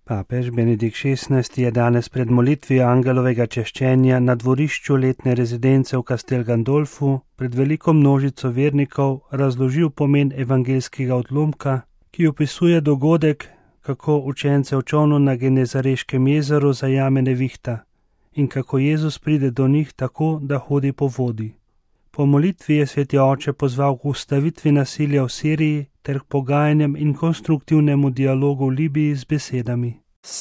Papež Benedikt XVI je danes pred molitvijo angelovega češčenja na dvorišču letne rezidence v Castel Gandolfu pred veliko množico vernikov razložil pomen evangeljskega odlomka, ki opisuje dogodek, kako učence v čolnu na Genezareškem jezeru zajame nevihta in kako Jezus pride do njih tako, da hodi po vodi. Po molitvi je sveti oče pozval k ustavitvi nasilja v Siriji ter k pogajanjem in konstruktivnemu dialogu v Libiji z besedami.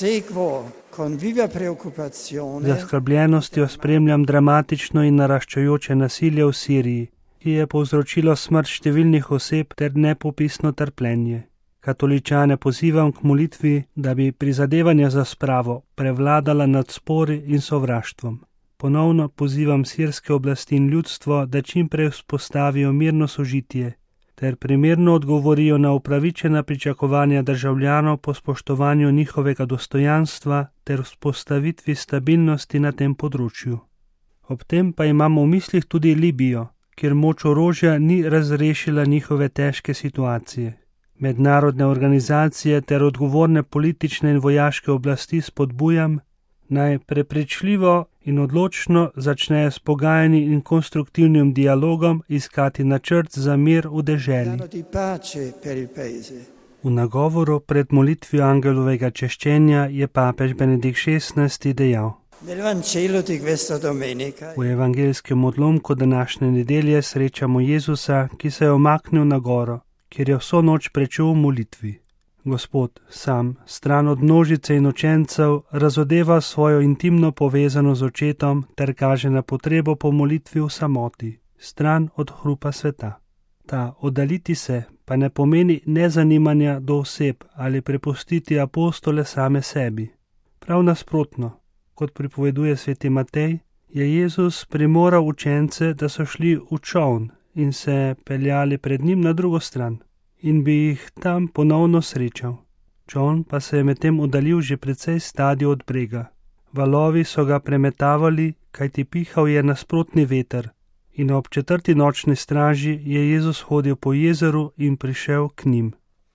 Z zaskrbljenostjo spremljam dramatično in naraščajoče nasilje v Siriji, ki je povzročilo smrt številnih oseb ter nepopisno trpljenje. Katoličane pozivam k molitvi, da bi prizadevanja za spravo prevladala nad spori in sovraštvom. Ponovno pozivam sirske oblasti in ljudstvo, da čim prej vzpostavijo mirno sožitje ter primerno odgovorijo na upravičena pričakovanja državljanov po spoštovanju njihovega dostojanstva ter vzpostavitvi stabilnosti na tem področju. Ob tem pa imamo v mislih tudi Libijo, kjer moč orožja ni razrešila njihove težke situacije. Mednarodne organizacije ter odgovorne politične in vojaške oblasti spodbujam, naj prepričljivo in odločno začnejo s pogajanji in konstruktivnim dialogom iskati načrt za mir v deželi. V nagovoru pred molitvijo angelovega češčenja je papež Benedikt XVI dejal: V evangeljskem odlomku današnje nedelje srečamo Jezusa, ki se je omaknil na goro, kjer je vso noč prečul v molitvi. Gospod sam, stran od množice in učencev, razodeva svojo intimno povezano z očetom ter kaže na potrebo po molitvi v samoti, stran od hrupa sveta. Ta oddaliti se pa ne pomeni nezanimanja do oseb ali prepustiti apostole same sebi. Prav nasprotno, kot pripoveduje sveti Matej, je Jezus primoral učence, da so šli v čoln in se peljali pred njim na drugo stran in bi jih tam ponovno srečal. Čoln pa se je medtem oddaljil že precej stadijo od brega. Valovi so ga premetavali, kajti pihal je nasprotni veter, in ob 4. nočni straži je Jezus hodil po jezeru in prišel k njim.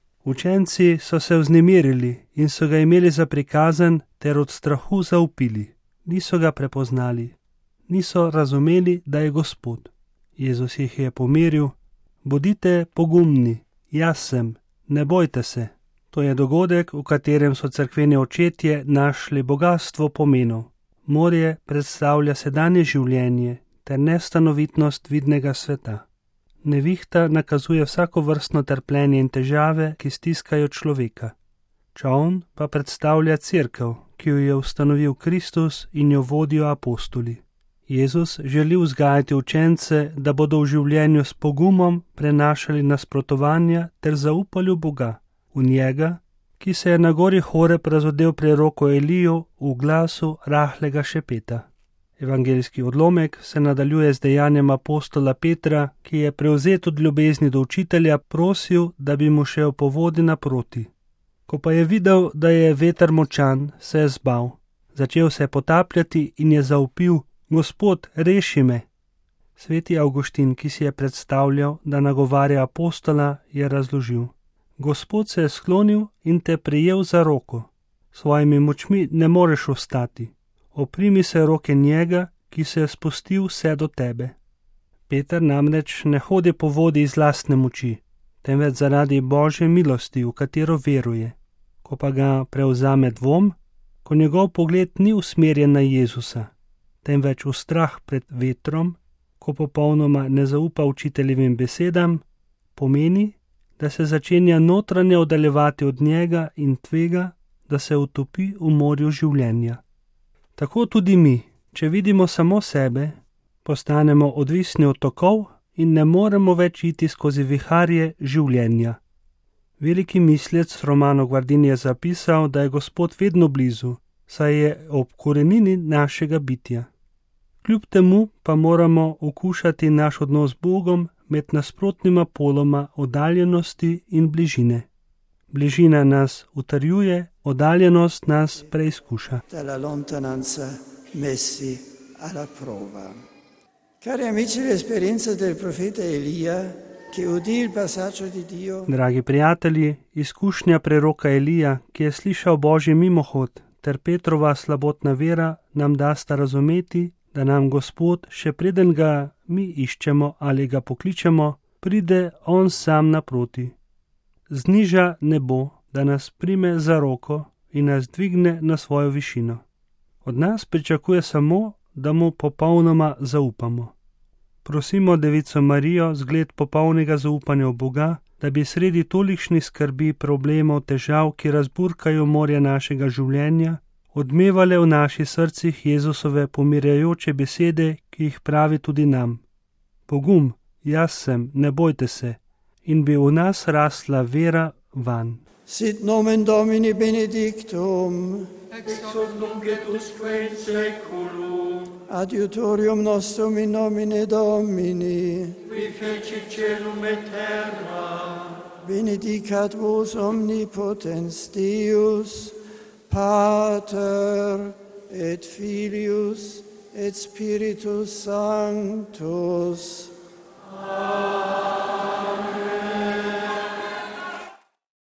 Učenci so se vznemirili in so ga imeli za prikazan ter od strahu zavpili. Niso ga prepoznali, niso razumeli, da je Gospod. Jezus jih je pomiril: bodite pogumni, jaz sem, ne bojte se. To je dogodek, v katerem so cerkveni očetje našli bogastvo pomenov. Morje predstavlja sedanje življenje ter nestanovitnost vidnega sveta. Nevihta nakazuje vsakovrstno trpljenje in težave, ki stiskajo človeka. Čoln pa predstavlja cerkev, ki jo je ustanovil Kristus in jo vodijo apostoli. Jezus želi vzgajati učence, da bodo v življenju s pogumom prenašali nasprotovanja ter zaupali v Boga, v njega, ki se je na gori Horeb razodel preroko Eliju v glasu rahlega šepeta. Evangeljski odlomek se nadaljuje z dejanjem apostola Petra, ki je prevzet od ljubezni do učitelja prosil, da bi mu šel po vodi naproti. Ko pa je videl, da je veter močan, se je zbal. Začel se je potapljati in je zavpil: Gospod, reši me. Sveti Avguštin, ki si je predstavljal, da nagovarja apostola, je razložil: Gospod se je sklonil in te prijel za roko. Svojimi močmi ne moreš ostati. Oprimi se roke njega, ki se je spustil vse do tebe. Peter namreč ne hodi po vodi iz lastne moči, temveč zaradi Božje milosti, v katero veruje. Ko pa ga prevzame dvom, ko njegov pogled ni usmerjen na Jezusa, temveč v strah pred vetrom, ko popolnoma ne zaupa učiteljevim besedam, pomeni, da se začenja notranje oddaljevati od njega in tvega, da se utopi v morju življenja. Tako tudi mi, če vidimo samo sebe, postanemo odvisni od tokov in ne moremo več iti skozi viharje življenja. Veliki mislec Romano Guardini je zapisal, da je Gospod vedno blizu, saj je ob korenini našega bitja. Kljub temu pa moramo okušati naš odnos z Bogom med nasprotnima poloma oddaljenosti in bližine. Bližina nas utrjuje, oddaljenost nas preizkuša. Cari amici, l'esperienza del profeta Elia che udì il passaggio di Dio. Dragi prijatelji, izkušnja preroka Elija, ki je slišal Božji mimohod, ter Petrova slabotna vera nam dasta razumeti, da nam Gospod, še preden ga mi iščemo ali ga pokličemo, pride on sam naproti. Zniža nebo, da nas prime za roko in nas dvigne na svojo višino. Od nas pričakuje samo, da mu popolnoma zaupamo. Prosimo Devico Marijo, zgled popolnega zaupanja v Boga, da bi sredi tolikšnih skrbi, problemov, težav, ki razburkajo morje našega življenja, odmevale v naših srcih Jezusove pomirjajoče besede, ki jih pravi tudi nam. Pogum, jaz sem, ne bojte se, in bi v nas rasla vera vanj. Sit nomen Domini benedictum, ex hoc nunc et usque in saeculum, adiutorium nostrum in nomine Domini, qui fecit caelum et terra, benedicat vos omnipotens Deus, Pater et Filius et Spiritus Sanctus. Amen.